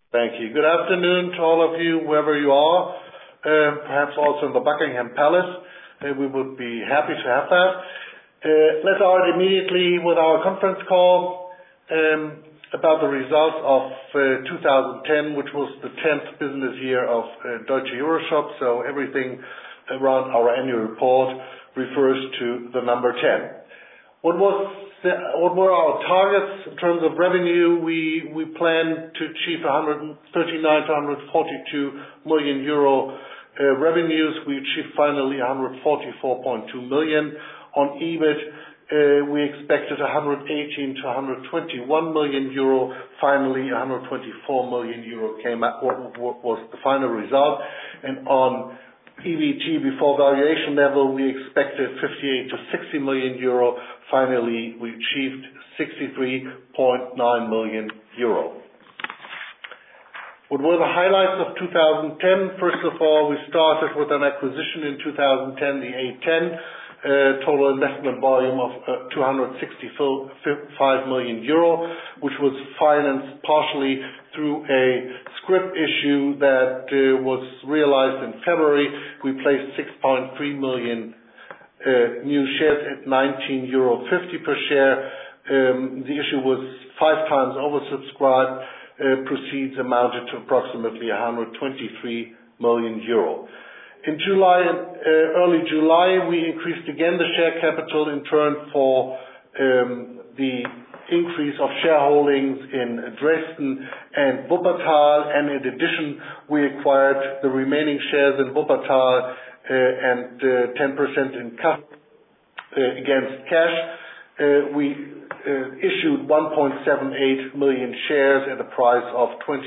Thank you. Good afternoon to all of you, wherever you are, perhaps also in the Buckingham Palace. We would be happy to have that. Let's start immediately with our conference call about the results of 2010, which was the 10th business year of Deutsche EuroShop. So everything around our annual report refers to the number 10. What were our targets in terms of revenue? We planned to achieve 139 to 142 million euro revenues. We achieved finally 144.2 million. On EBIT, we expected 118 to 121 million euro. Finally, 124 million euro came out, was the final result. And on EBT before valuation level, we expected 58 to 60 million euro. Finally, we achieved 63.9 million euro. What were the highlights of 2010? First of all, we started with an acquisition in 2010, the A10, total investment volume of 265 million euro, which was financed partially through a scrip issue that was realized in February. We placed 6.3 million new shares at €19.50 per share. The issue was 5 times oversubscribed. Proceeds amounted to approximately 123 million euro. In July, early July, we increased again the share capital in turn for the increase of shareholdings in Dresden and Wuppertal, and in addition, we acquired the remaining shares in Wuppertal and 10% in cash against cash. We issued 1.78 million shares at a price of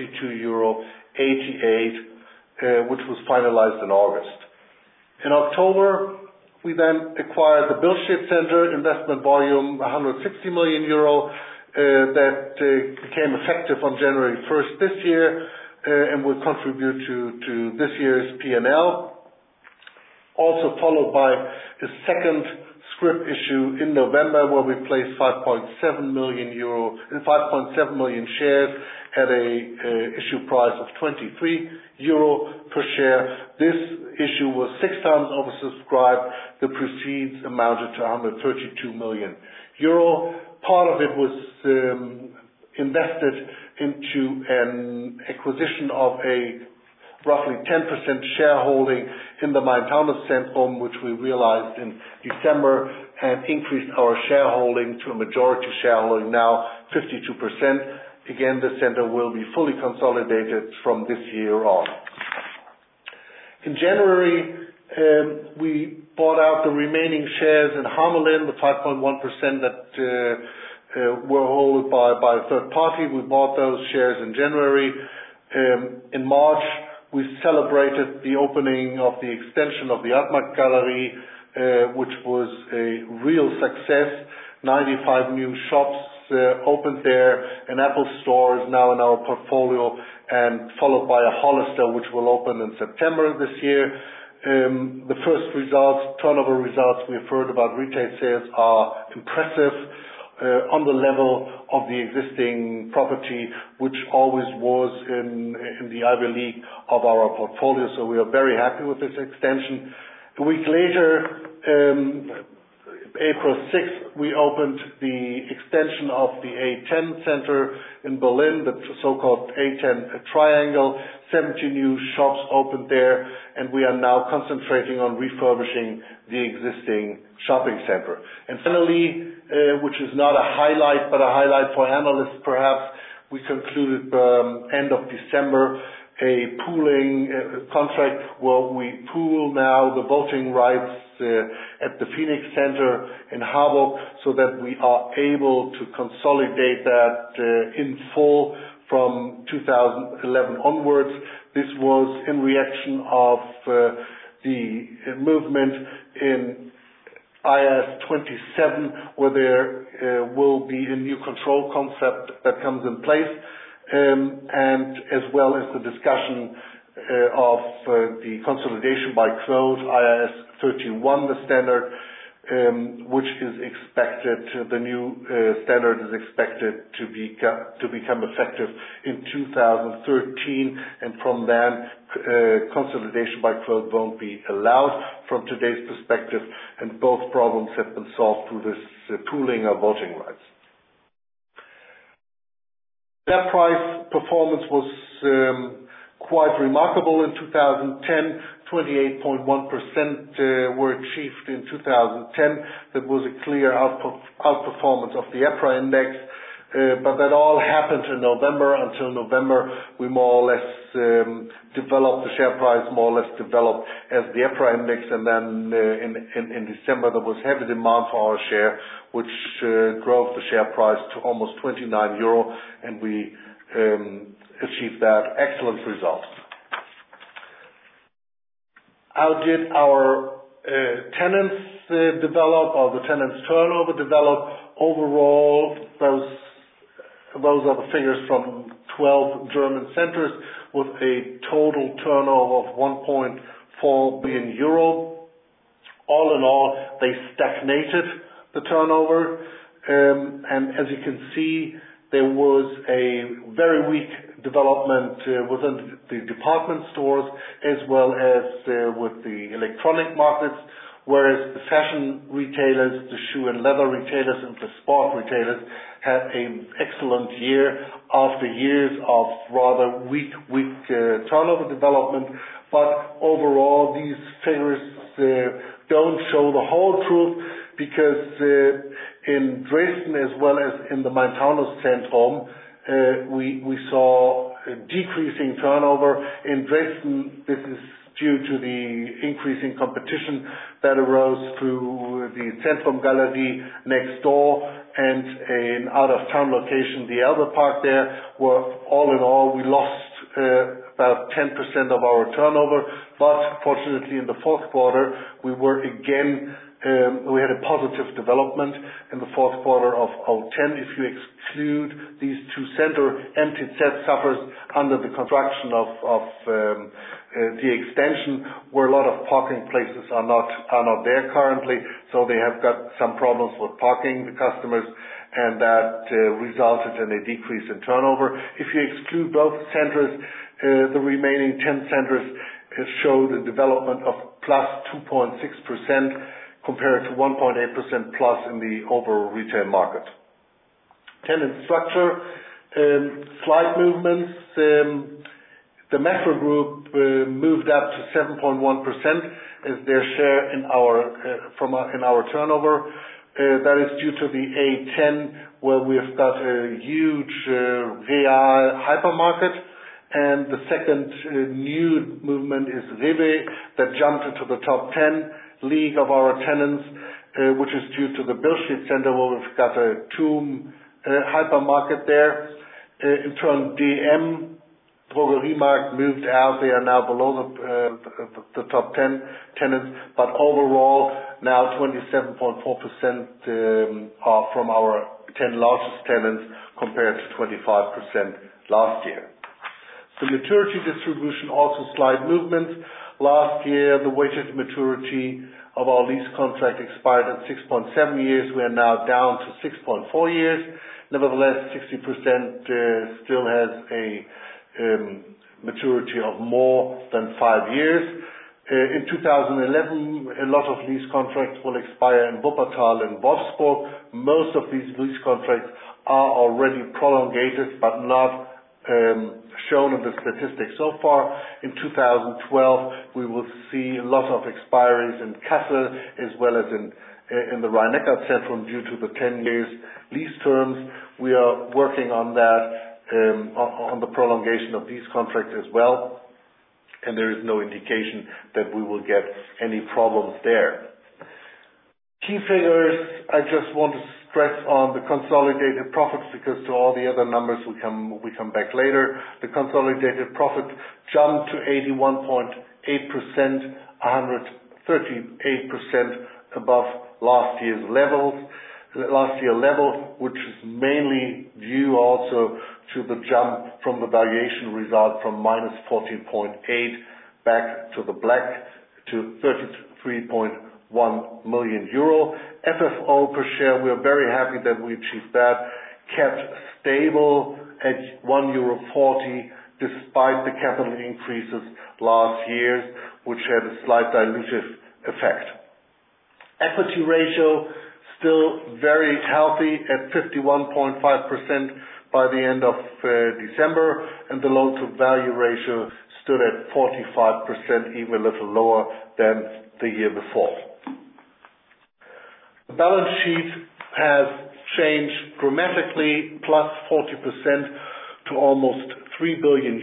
€22.88, which was finalized in August. In October, we then acquired the Billstedt Center, investment volume 160 million euro, that became effective on January 1st this year and will contribute to this year's P&L. Also followed by a second scrip issue in November, where we placed 5.7 million shares at a issue price of €23 per share. This issue was 6 times oversubscribed. The proceeds amounted to €132 million. Part of it was invested into an acquisition of a roughly 10% shareholding in the Main-Taunus-Zentrum, which we realized in December, and increased our shareholding to a majority shareholding, now 52%. Again, the center will be fully consolidated from this year on. In January, we bought out the remaining shares in Hamelin, the 5.1% that were held by a third party. We bought those shares in January. In March, we celebrated the opening of the extension of the Artmarkt-Galerie, which was a real success. 95 new shops opened there. An Apple store is now in our portfolio, and followed by a Hollister, which will open in September this year. The first results, turnover results we've heard about retail sales are impressive, on the level of the existing property, which always was in the Ivy League of our portfolio. So we are very happy with this extension. A week later, April 6th, we opened the extension of the A10 Center in Berlin, the so-called A10 Triangle. 70 new shops opened there, and we are now concentrating on refurbishing the existing shopping center. And finally, which is not a highlight, but a highlight for analysts perhaps, we concluded end of December a pooling contract where we pool now the voting rights at the Phoenix Center in Harburg, so that we are able to consolidate that in full from 2011 onwards. This was in reaction of the movement in IAS 27, where there will be a new control concept that comes in place, and as well as the discussion of the consolidation by quote, IAS 31, the standard, which is expected, the new standard is expected to become effective in 2013, and from then consolidation by quote won't be allowed from today's perspective, and both problems have been solved through this pooling of voting rights. Share price performance was quite remarkable in 2010. 28.1% were achieved in 2010. That was a clear outperformance of the EPRA index, but that all happened in November. Until November, we more or less developed, the share price more or less developed as the EPRA index, and then in December there was heavy demand for our share, which drove the share price to almost 29 euro, and we achieved that excellent result. How did our tenants develop, or the tenants' turnover develop? Overall, those are the figures from 12 German centers with a total turnover of 1.4 billion euro. All in all, they stagnated the turnover, and as you can see, there was a very weak development within the department stores as well as with the electronic markets, whereas the fashion retailers, the shoe and leather retailers, and the sport retailers had an excellent year after years of rather weak turnover development. But overall, these figures don't show the whole truth, because in Dresden as well as in the Main-Taunus-Zentrum, we saw a decreasing turnover. In Dresden, this is due to the increasing competition that arose through the Zentrum Galerie next door and an out-of-town location, the Elbe Park there, where all in all we lost about 10% of our turnover. But fortunately, in the fourth quarter, we had a positive development in the fourth quarter of 2010. If you exclude these two centers, MTZ suffers under the construction of the extension, where a lot of parking places are not there currently, so they have got some problems with parking the customers, and that resulted in a decrease in turnover. If you exclude both centers, the remaining 10 centers showed a development of plus 2.6%, compared to 1.8% plus in the overall retail market. Tenant structure, slight movements. The Metro Group moved up to 7.1% as their share in our turnover. That is due to the A10, where we've got a huge Real hypermarket. And the second new movement is Rewe, that jumped into the top 10 league of our tenants, which is due to the Billstedt Center, where we've got a TUM hypermarket there. In turn, DM, Drogeriemarkt, moved out. They are now below the top 10 tenants, but overall now 27.4% are from our 10 largest tenants, compared to 25% last year. The maturity distribution, also slight movements. Last year, the weighted maturity of our lease contract expired at 6.7 years. We are now down to 6.4 years. Nevertheless, 60% still has a maturity of more than 5 years. In 2011, a lot of lease contracts will expire in Wuppertal and Wolfsburg. Most of these lease contracts are already prolongated, but not shown in the statistics so far. In 2012, we will see a lot of expiries in Kassel as well as in the Rhein-Neckar-Zentrum due to the 10 years lease terms. We are working on that, on the prolongation of these contracts as well, and there is no indication that we will get any problems there. Key figures, I just want to stress on the consolidated profits, because to all the other numbers we come back later. The consolidated profit jumped to 81.8%, 138% above last year level, which is mainly due also to the jump from the valuation result from minus 14.8 back to the black to 33.1 million euro. FFO per share, we are very happy that we achieved that, kept stable at €1.40 despite the capital increases last year, which had a slight dilutive effect. Equity ratio still very healthy at 51.5% by the end of December, and the loan-to-value ratio stood at 45%, even a little lower than the year before. The balance sheet has changed dramatically, plus 40% to almost €3 billion.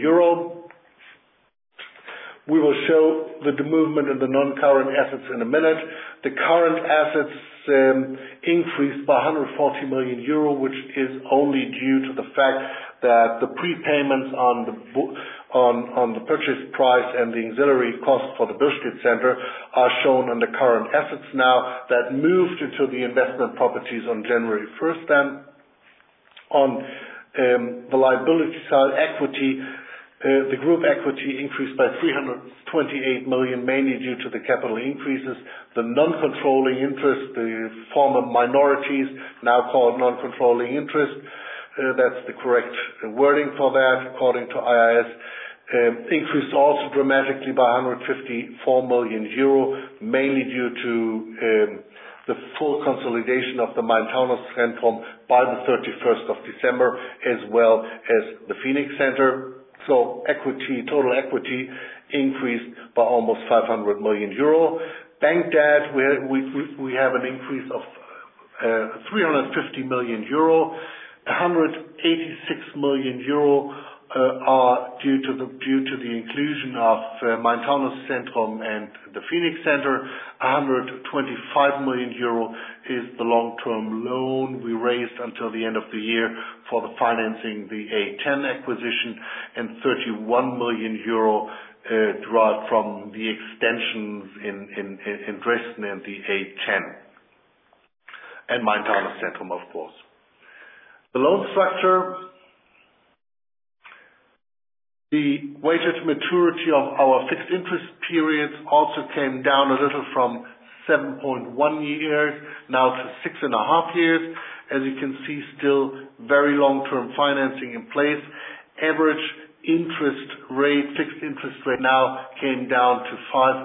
We will show the movement in the non-current assets in a minute. The current assets increased by €140 million, which is only due to the fact that the prepayments on the purchase price and the auxiliary costs for the Billstedt Center are shown on the current assets now. That moved into the investment properties on January 1st then. On the liability side, equity, the group equity increased by 328 million, mainly due to the capital increases. The non-controlling interest, the former minorities, now called non-controlling interest, that's the correct wording for that, according to IAS, increased also dramatically by 154 million euro, mainly due to the full consolidation of the Main-Taunus-Zentrum by the 31st of December, as well as the Phoenix Center. So total equity increased by almost 500 million euro. Bank debt, we have an increase of 350 million euro. 186 million euro are due to the inclusion of Main-Taunus-Zentrum and the Phoenix Center. 125 million euro is the long-term loan we raised until the end of the year for the financing the A10 acquisition, and 31 million euro derived from the extensions in Dresden and the A10 and Main-Taunus-Zentrum, of course. The loan structure, the weighted maturity of our fixed interest periods also came down a little from 7.1 years now to 6.5 years. As you can see, still very long-term financing in place. Average interest rate, fixed interest rate now came down to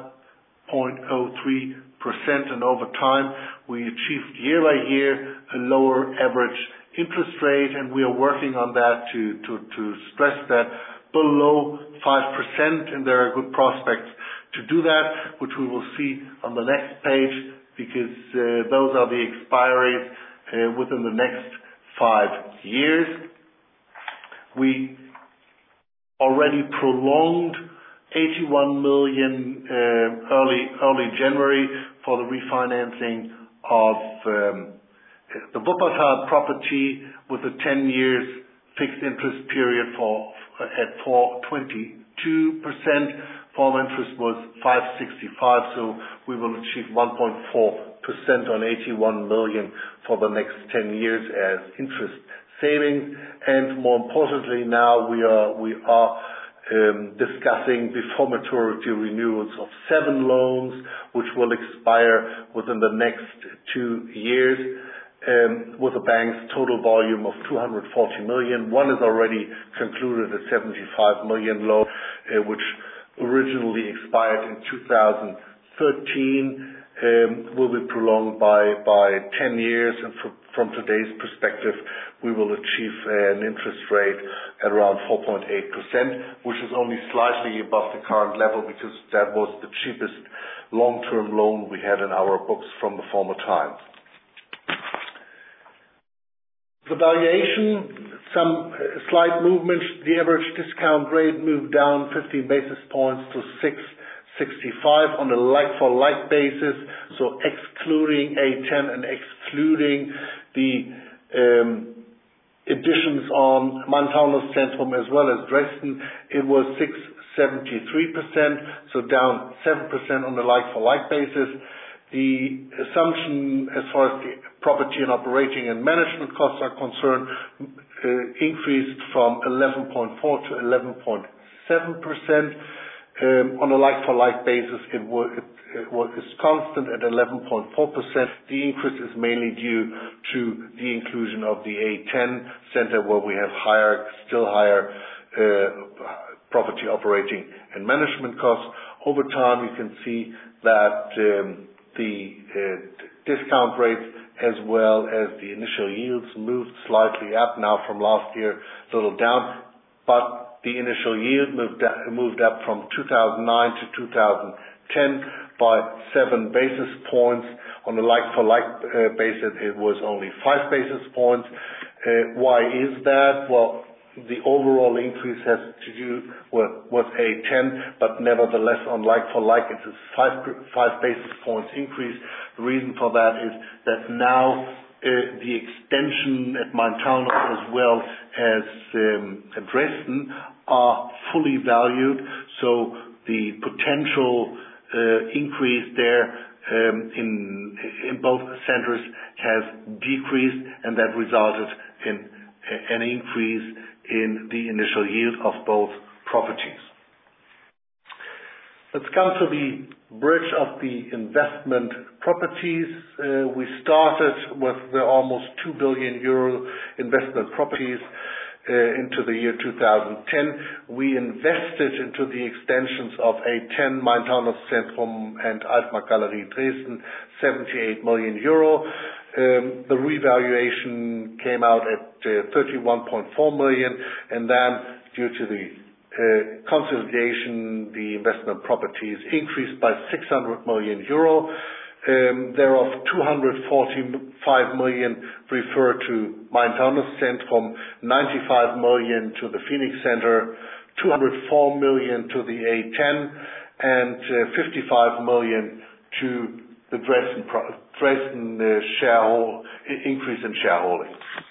5.03%, and over time we achieved year by year a lower average interest rate, and we are working on that to stress that below 5%, and there are good prospects to do that, which we will see on the next page, because those are the expiries within the next 5 years. We already prolonged 81 million early January for the refinancing of the Wuppertal property with a 10 years fixed interest period at 4.22%. Former interest was 5.65, so we will achieve 1.4% on 81 million for the next 10 years as interest savings. And more importantly, now we are discussing before maturity renewals of 7 loans, which will expire within the next 2 years. With the bank's total volume of 240 million. One is already concluded at 75 million loan, which originally expired in 2013, will be prolonged by 10 years, and from today's perspective, we will achieve an interest rate at around 4.8%, which is only slightly above the current level, because that was the cheapest long-term loan we had in our books from the former times. The valuation, some slight movements. The average discount rate moved down 15 basis points to 6.65 on a like-for-like basis, so excluding A10 and excluding the additions on Main-Taunus-Zentrum as well as Dresden, it was 6.73%, so down 7% on a like-for-like basis. The assumption as far as the property and operating and management costs are concerned increased from 11.4 to 11.7%. On a like-for-like basis, it is constant at 11.4%. The increase is mainly due to the inclusion of the A10 center, where we have still higher property operating and management costs. Over time, you can see that the discount rates as well as the initial yields moved slightly up now from last year, a little down, but the initial yield moved up from 2009 to 2010 by 7 basis points. On a like-for-like basis, it was only 5 basis points. Why is that? Well, the overall increase has to do with A10, but nevertheless, on like-for-like, it's a 5 basis points increase. The reason for that is that now the extension at Main-Taunus as well as Dresden are fully valued, so the potential increase there in both centers has decreased, and that resulted in an increase in the initial yield of both properties. Let's come to the bridge of the investment properties. We started with the almost 2 billion euro investment properties into the year 2010. We invested into the extensions of A10, Main-Taunus Zentrum and Altmarkt-Galerie Dresden, 78 million euro. The revaluation came out at 31.4 million, and then due to the consolidation, the investment properties increased by 600 million euro. Thereof 245 million refer to Main-Taunus Zentrum, 95 million to the Phoenix Center, 204 million to the A10, and 55 million to the Dresden increase in shareholding.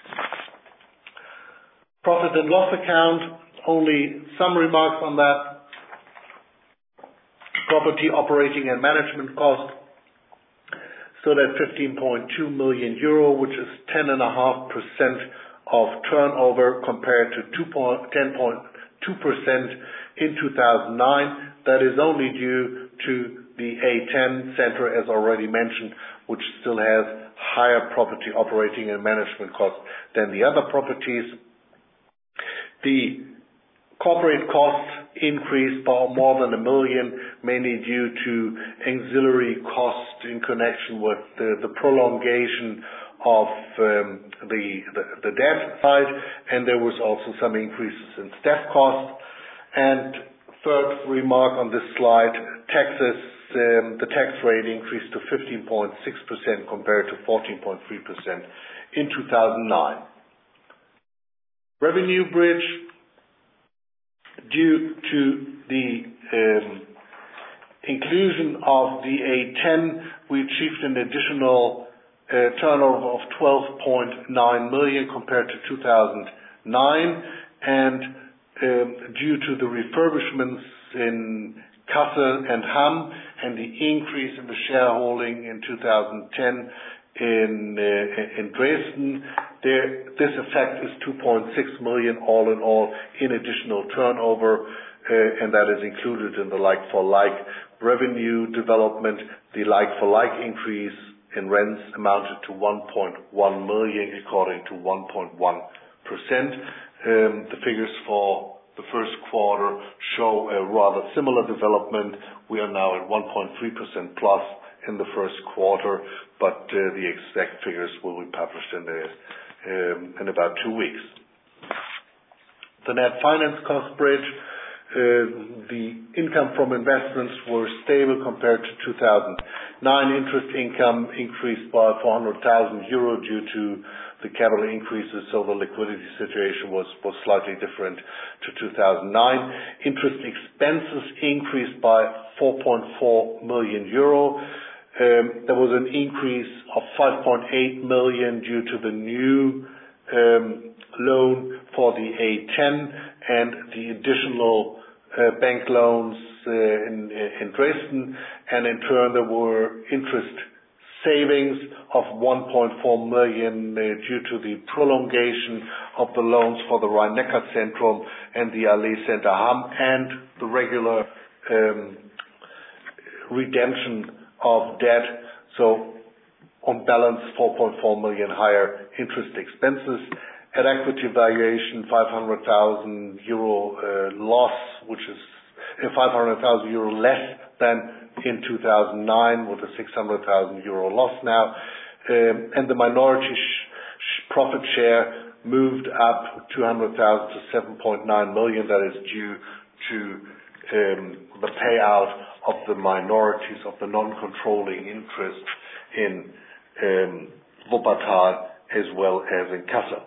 Profit and loss account, only some remarks on that. Property operating and management cost stood at 15.2 million euro, which is 10.5% of turnover compared to 10.2% in 2009. That is only due to the A10 center, as already mentioned, which still has higher property operating and management costs than the other properties. The corporate costs increased by more than 1 million, mainly due to auxiliary costs in connection with the prolongation of the debt side, and there was also some increases in staff costs. And third remark on this slide, taxes. The tax rate increased to 15.6% compared to 14.3% in 2009. Revenue bridge. Due to the inclusion of the A10, we achieved an additional turnover of 12.9 million compared to 2009, and due to the refurbishments in Kassel and Hamm and the increase in the shareholding in 2010 in Dresden, this effect is 2.6 million all in all in additional turnover, and that is included in the like-for-like revenue development. The like-for-like increase in rents amounted to 1.1 million according to 1.1%. The figures for the first quarter show a rather similar development. We are now at 1.3% plus in the first quarter, but the exact figures will be published in about 2 weeks. The net finance cost bridge. The income from investments were stable compared to 2009. Interest income increased by 400,000 euro due to the capital increases, so the liquidity situation was slightly different to 2009. Interest expenses increased by 4.4 million euro. There was an increase of 5.8 million due to the new loan for the A10 and the additional bank loans in Dresden, and in turn there were interest savings of 1.4 million due to the prolongation of the loans for the Rhein-Neckar Zentrum and the Allee Center Hamm, and the regular redemption of debt. So on balance, 4.4 million higher interest expenses. At equity valuation, 500,000 euro loss, which is 500,000 euro less than in 2009, with a 600,000 euro loss now. And the minority profit share moved up 200,000 to 7.9 million. That is due to the payout of the minorities of the non-controlling interest in Wuppertal as well as in Kassel.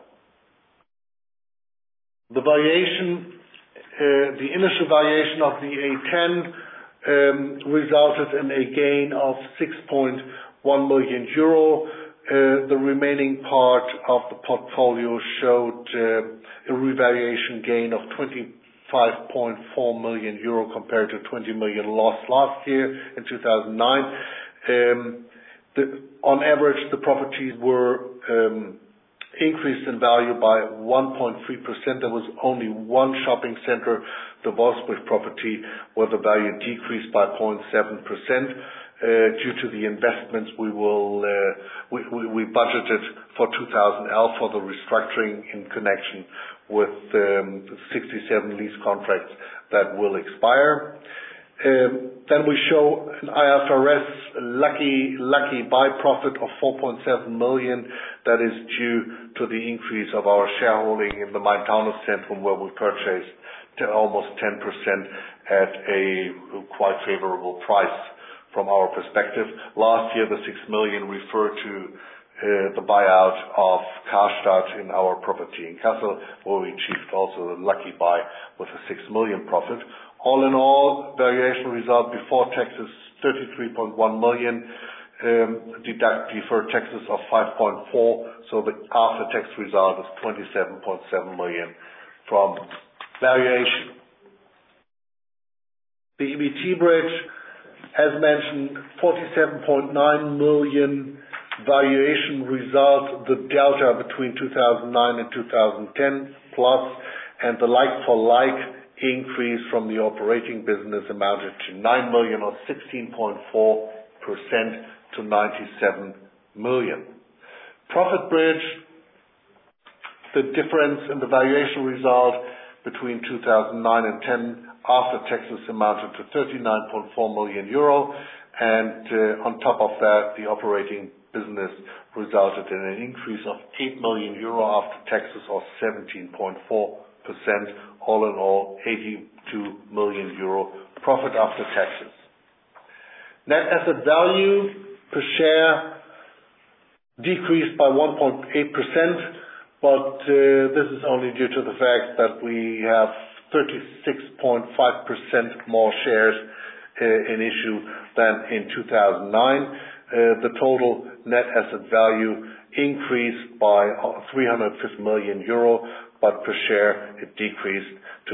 The valuation, the initial valuation of the A10 resulted in a gain of 6.1 million euro. The remaining part of the portfolio showed a revaluation gain of 25.4 million euro compared to 20 million loss last year in 2009. On average, the properties were increased in value by 1.3%. There was only one shopping center, the Wolfsburg property, where the value decreased by 0.7%. Due to the investments we budgeted for 2011 for the restructuring in connection with 67 lease contracts that will expire. Then we show an IFRS lucky buy profit of 4.7 million. That is due to the increase of our shareholding in the Main-Taunus-Zentrum, where we purchased to almost 10% at a quite favorable price from our perspective. Last year, the 6 million referred to the buyout of Karstadt in our property in Kassel, where we achieved also a lucky buy with a 6 million profit. All in all, valuation result before taxes 33.1 million, deduct deferred taxes of 5.4, so the after-tax result is 27.7 million from valuation. The EBT bridge, as mentioned, 47.9 million valuation result, the delta between 2009 and 2010 plus, and the like-for-like increase from the operating business amounted to 9 million or 16.4% to 97 million. Profit bridge, the difference in the valuation result between 2009 and 10 after taxes amounted to 39.4 million euro, and on top of that, the operating business resulted in an increase of 8 million euro after taxes, or 17.4%. All in all, 82 million euro profit after taxes. Net asset value per share decreased by 1.8%, but this is only due to the fact that we have 36.5% more shares in issue than in 2009. The total net asset value increased by 350 million euro, but per share it decreased to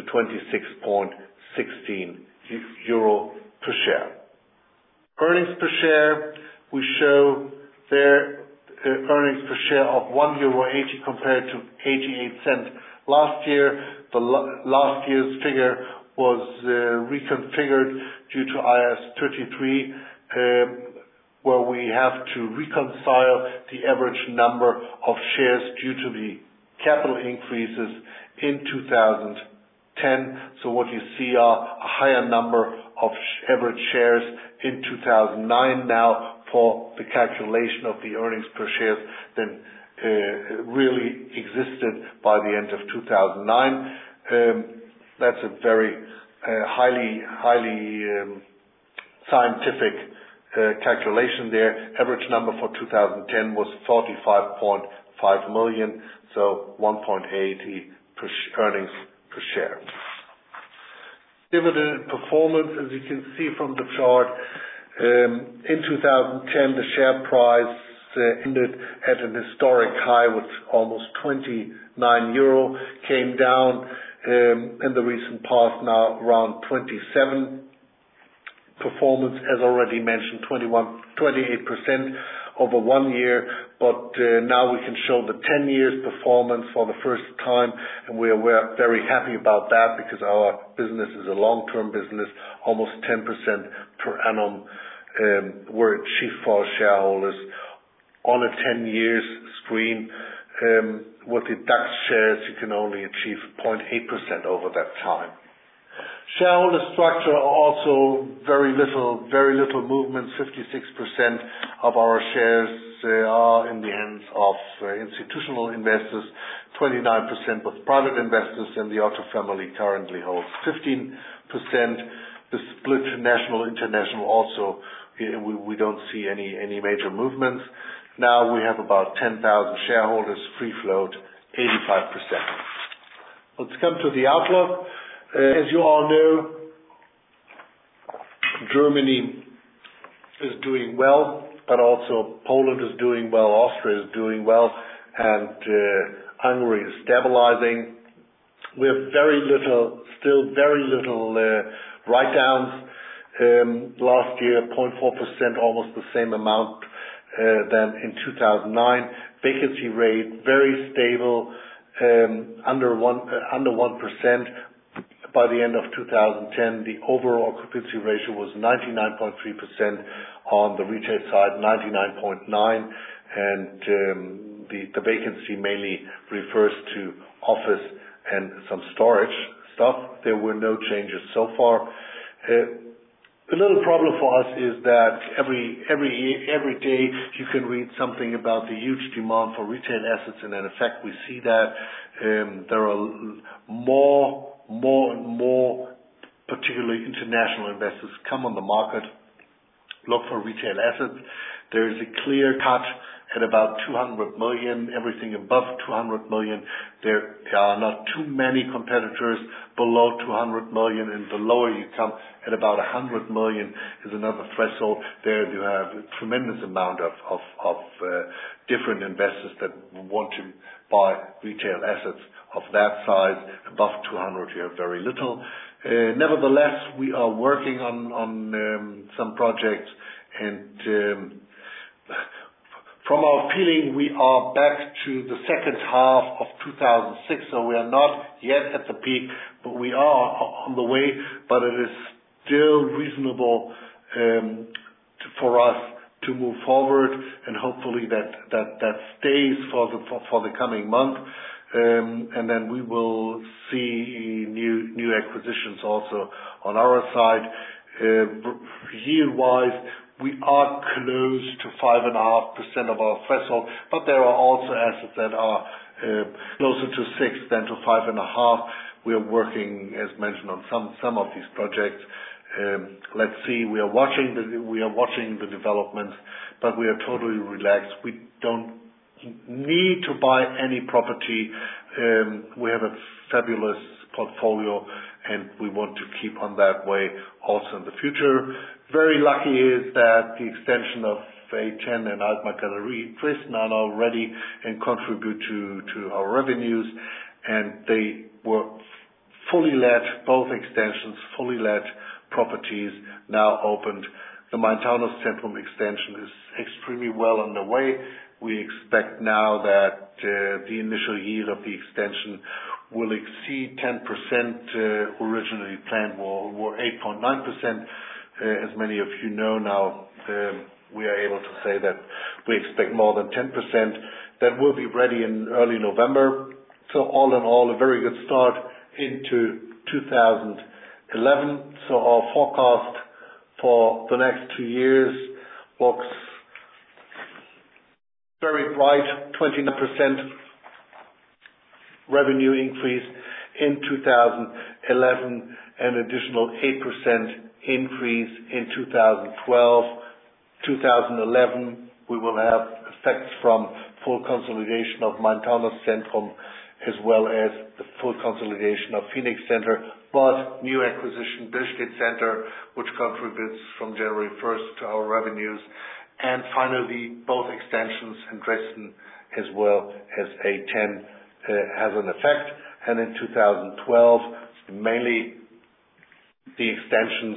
26.16 euro per share. Earnings per share, we show there earnings per share of €1.80 compared to 88 cents last year. The last year's figure was reconfigured due to IAS 33, where we have to reconcile the average number of shares due to the capital increases in 2010. So what you see are a higher number of average shares in 2009 now for the calculation of the earnings per share than really existed by the end of 2009. That's a very highly scientific calculation there. Average number for 2010 was 45.5 million, so 1.80 earnings per share. Dividend performance, as you can see from the chart, in 2010 the share price ended at an historic high with almost 29 euro, came down in the recent past now around 27. performance, as already mentioned, 28% over 1 year, but now we can show the 10 years performance for the first time, and we're very happy about that because our business is a long-term business. Almost 10% per annum were achieved for our shareholders on a 10 years screen. With the DAX shares, you can only achieve 0.8% over that time. Shareholder structure also very little movement. 56% of our shares are in the hands of institutional investors, 29% with private investors, and the Otto family currently holds 15%. The split national international also, we don't see any major movements. Now we have about 10,000 shareholders, free float 85%. Let's come to the outlook. As you all know, Germany is doing well, but also Poland is doing well, Austria is doing well, and Hungary is stabilizing. We have still very little write-downs. Last year, 0.4%, almost the same amount than in 2009. Vacancy rate very stable, under 1%. By the end of 2010, the overall occupancy ratio was 99.3%, on the retail side 99.9%, and the vacancy mainly refers to office and some storage stuff. There were no changes so far. The little problem for us is that every day you can read something about the huge demand for retail assets, and in effect we see that there are more and more, particularly international investors, come on the market, look for retail assets. There is a clear cut at about 200 million. Everything above 200 million, there are not too many competitors. Below 200 million, and the lower you come, at about 100 million is another threshold. There you have a tremendous amount of different investors that want to buy retail assets of that size. Above 200, you have very little. Nevertheless, we are working on some projects, and from our feeling, we are back to the second half of 2006, so we are not yet at the peak, but we are on the way. But it is still reasonable for us to move forward, and hopefully that stays for the coming month. And then we will see new acquisitions also on our side. Yield-wise, we are close to 5.5% of our threshold, but there are also assets that are closer to 6 than to 5.5. We are working, as mentioned, on some of these projects. Let's see. We are watching the developments, but we are totally relaxed. We don't need to buy any property. We have a fabulous portfolio, and we want to keep on that way also in the future. Very lucky is that the extension of A10 and Altmarkt Galerie Dresden are now ready and contribute to our revenues, and they were fully let, both extensions, fully let properties now opened. The Main-Taunus-Zentrum extension is extremely well underway. We expect now that the initial yield of the extension will exceed 10%. Originally planned were 8.9%. As many of you know now, we are able to say that we expect more than 10%. That will be ready in early November. So all in all, a very good start into 2011. So our forecast for the next 2 years looks very bright. 29% revenue increase in 2011, an additional 8% increase in 2012. 2011, we will have effects from full consolidation of Main-Taunus-Zentrum, as well as the full consolidation of Phoenix Center, but new acquisition, Billstedt Center, which contributes from January 1st to our revenues. And finally, both extensions in Dresden as well as A10 has an effect. And in 2012, mainly the extensions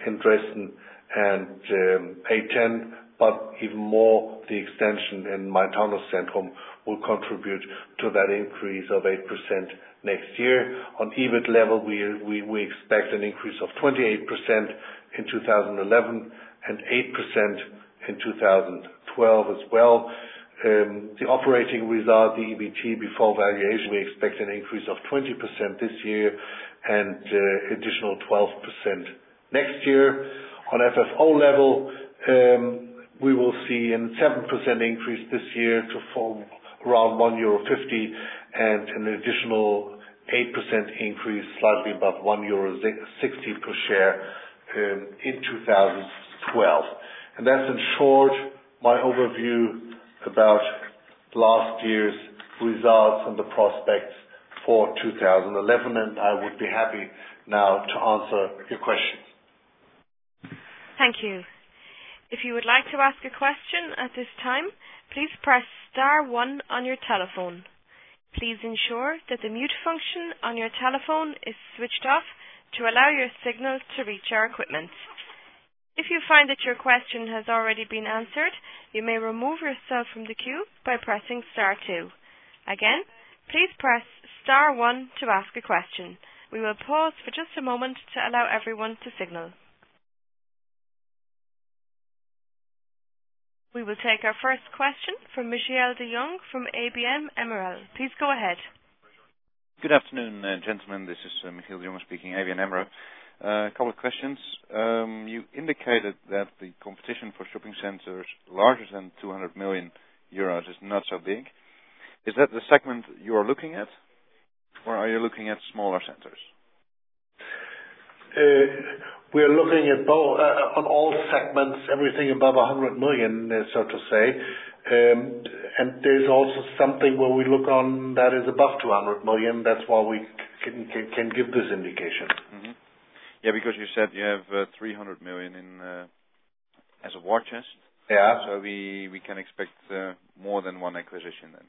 in Dresden and A10, but even more, the extension in Main-Taunus-Zentrum will contribute to that increase of 8% next year. On EBIT level, we expect an increase of 28% in 2011 and 8% in 2012 as well. The operating result, the EBT before valuation, we expect an increase of 20% this year and additional 12% next year. On FFO level, we will see a 7% increase this year to fall around €1.50 and an additional 8% increase, slightly above €1.60 per share in 2012. And that's in short my overview about last year's results and the prospects for 2011, and I would be happy now to answer your questions. Thank you. If you would like to ask a question at this time, please press star 1 on your telephone. Please ensure that the mute function on your telephone is switched off to allow your signal to reach our equipment. If you find that your question has already been answered, you may remove yourself from the queue by pressing star 2. Again, please press star 1 to ask a question. We will pause for just a moment to allow everyone to signal. We will take our first question from Michiel de Jong from ABN AMRO. Please go ahead. Good afternoon, gentlemen. This is Michiel de Jong speaking, ABN AMRO. A couple of questions. You indicated that the competition for shopping centers larger than 200 million euros is not so big. Is that the segment you are looking at, or are you looking at smaller centers? We are looking at both, on all segments, everything above 100 million, so to say. And there's also something where we look on that is above 200 million. That's why we can give this indication. Mm-hmm. Yeah, because you said you have 300 million in as a war chest. Yeah. So we can expect more than one acquisition then.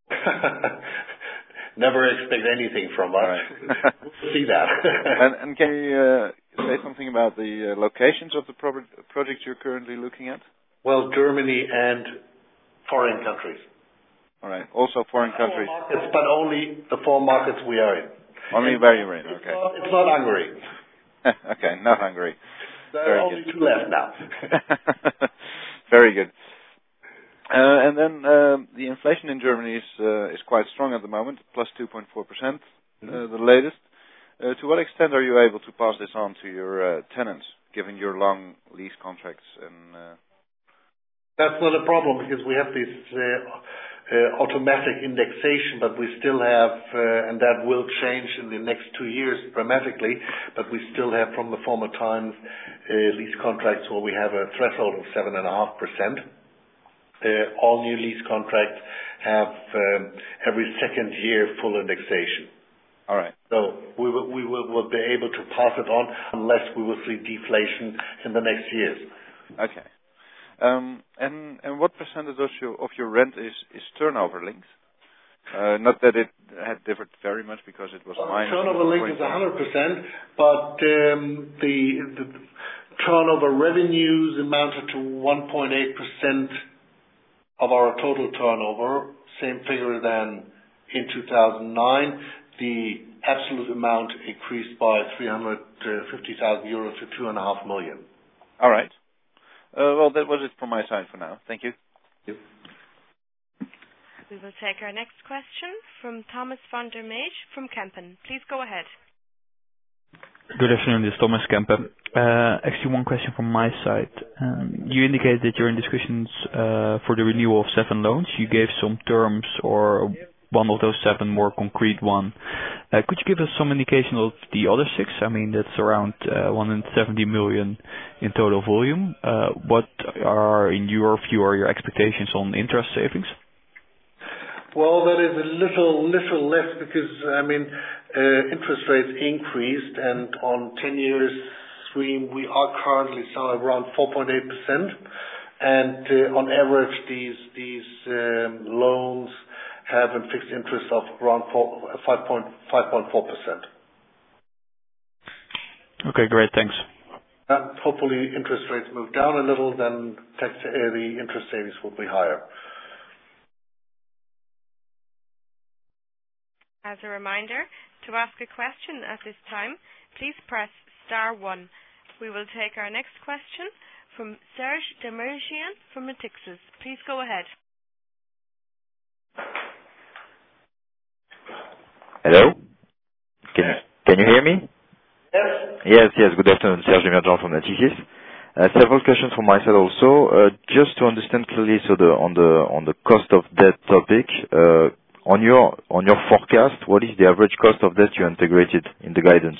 Never expect anything from us. Right. We'll see that. and can you say something about the locations of the projects you're currently looking at? Well, Germany and foreign countries. All right. Also foreign countries. Markets, but only the 4 markets we are in. Only where you're in. Okay. It's not Hungary. Okay, not Hungary. There are only 2 left now. Very good. And then the inflation in Germany is quite strong at the moment, plus 2.4%, the latest. To what extent are you able to pass this on to your tenants, given your long lease contracts? And that's not a problem because we have this automatic indexation, but we still have, and that will change in the next 2 years dramatically, but we still have from the former times lease contracts where we have a threshold of 7.5%. All new lease contracts have every second year full indexation. All right. So we will be able to pass it on unless we will see deflation in the next years. Okay. And what percentage of your rent is turnover linked? Not that it had differed very much because it was minus. Turnover linked is 100%, but the turnover revenues amounted to 1.8% of our total turnover, same figure than in 2009. The absolute amount increased by 350,000 euros to 2.5 million. All right. Well, that was it from my side for now. Thank you. Thank you. We will take our next question from Thomas van der Meij from Kempen. Please go ahead. Good afternoon, this is Thomas Kempen. Actually, one question from my side. You indicated that you're in discussions for the renewal of 7 loans. You gave some terms, or one of those 7 more concrete one. Could you give us some indication of the other 6? I mean, that's around 170 million in total volume. What are, in your view, your expectations on interest savings? Well, that is a little less because, I mean, interest rates increased, and on 10 years stream, we are currently selling around 4.8%. And on average, these loans have a fixed interest of around 5.4%. Okay, great. Thanks. Hopefully interest rates move down a little, then the interest savings will be higher. As a reminder, to ask a question at this time, please press star 1. We will take our next question from Serge Demirjian from Natixis. Please go ahead. Hello? Can you hear me? Yes. Yes. Good afternoon. Serge Demirjian from Natixis. Several questions from my side also. Just to understand clearly, so on the cost of debt topic, on your forecast, what is the average cost of debt you integrated in the guidance?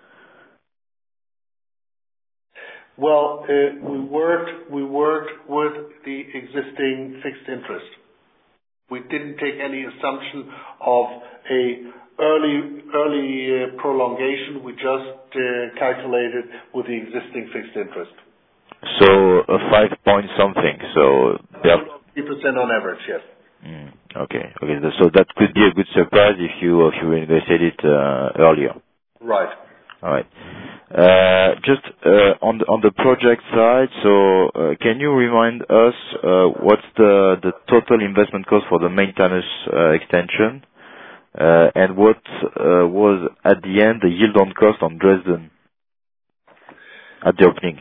Well, we worked with the existing fixed interest. We didn't take any assumption of a early prolongation. We just calculated with the existing fixed interest. So a 5 point something. So 3% on average, yes. Okay. So that could be a good surprise if you negotiated it earlier. Right. All right. Just on the project side, so can you remind us what's the total investment cost for the maintenance extension, and what was at the end the yield on cost on Dresden at the opening?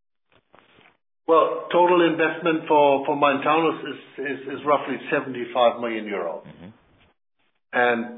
Well, total investment for Main-Taunus is roughly 75 million euro. Mm-hmm. And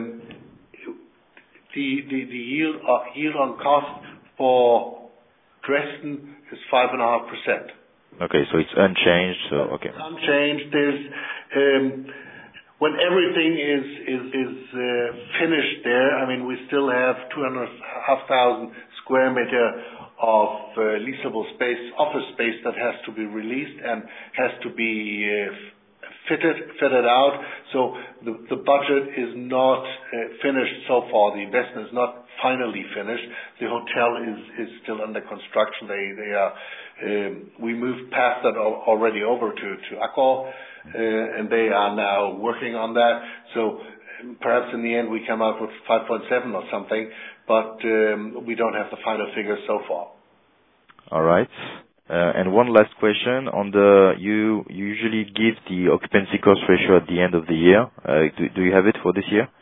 the yield on cost for Dresden is 5.5%. Okay, so it's unchanged. So okay. It's unchanged. There's when everything is finished there. I mean, we still have 2,500 square meter of leasable space, office space that has to be released and has to be fitted out. So the budget is not finished so far. The investment is not finally finished. The hotel is still under construction. We moved past that already over to Accor, and they are now working on that. So perhaps in the end we come out with 5.7 or something, but we don't have the final figures so far. All right. And one last question on you usually give the occupancy cost ratio at the end of the year. Do you have it for this year?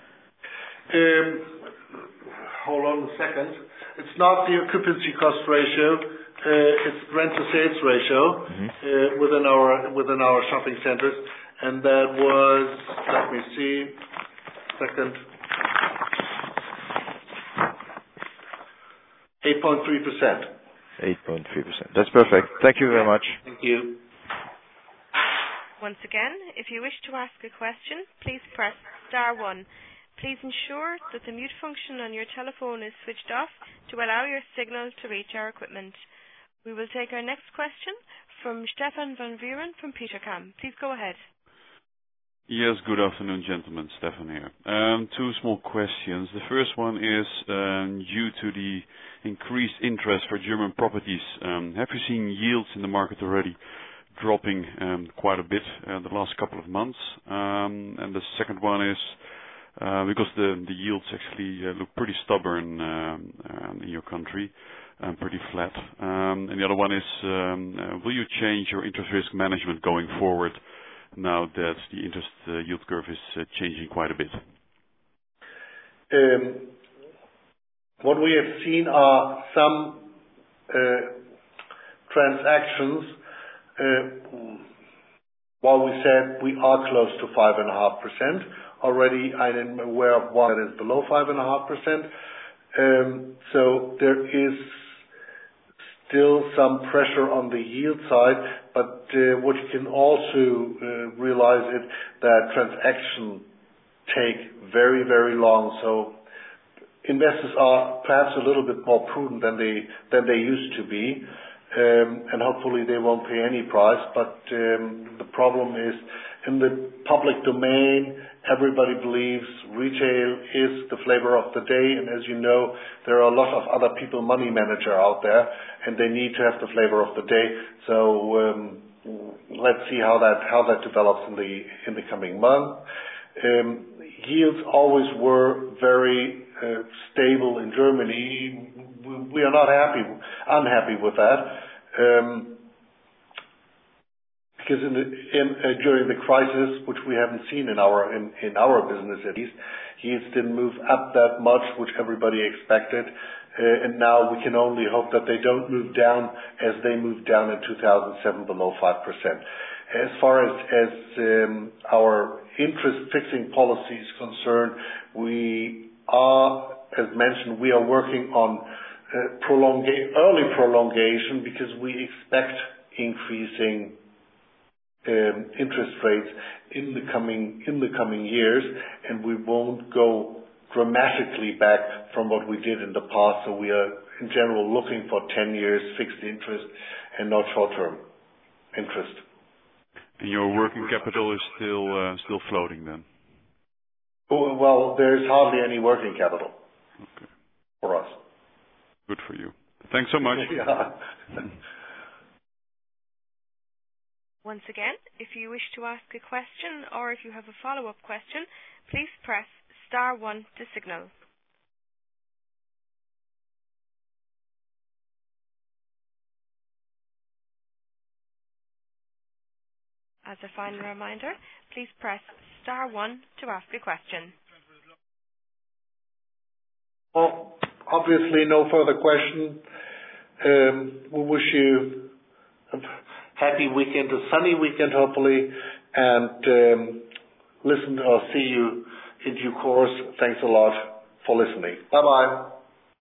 Hold on a second. It's not the occupancy cost ratio. It's rent to sales ratio. Mm-hmm. within our shopping centers, and that was, let me see, second, 8.3%. 8.3%. That's perfect. Thank you very much. Thank you. Once again, if you wish to ask a question, please press star 1. Please ensure that the mute function on your telephone is switched off to allow your signal to reach our equipment. We will take our next question from Stefan van Vuren from Petercam. Please go ahead. Yes, good afternoon, gentlemen. Stefan here. Two small questions. The first one is due to the increased interest for German properties. Have you seen yields in the market already dropping quite a bit the last couple of months? And the second one is because the yields actually look pretty stubborn in your country and pretty flat. And the other one is, will you change your interest risk management going forward now that the interest yield curve is changing quite a bit? What we have seen are some transactions. While we said we are close to 5.5% already, I am aware of one that is below 5.5%. So there is still some pressure on the yield side, but what you can also realize is that transactions take very, very long. So investors are perhaps a little bit more prudent than they used to be, and hopefully they won't pay any price. But the problem is in the public domain, everybody believes retail is the flavor of the day, and as you know, there are a lot of other people, money manager out there, and they need to have the flavor of the day. So let's see how that develops in the coming month. Yields always were very stable in Germany. we are not unhappy with that. Because during the crisis, which we haven't seen in our business at least, yields didn't move up that much, which everybody expected. And now we can only hope that they don't move down as they moved down in 2007 below 5%. As far as our interest fixing policy is concerned, we are, as mentioned, we are working on early prolongation because we expect increasing interest rates in the coming years, and we won't go dramatically back from what we did in the past. So we are in general looking for 10 years fixed interest and not short-term interest. And your working capital is still floating then? Well, there's hardly any working capital for us. Good for you. Thanks so much. Yeah. Once again, if you wish to ask a question or if you have a follow-up question, please press star 1 to signal. As a final reminder, please press star 1 to ask a question. Well, obviously no further question. We wish you a happy weekend, a sunny weekend hopefully, and listen or see you in due course. Thanks a lot for listening. Bye-bye.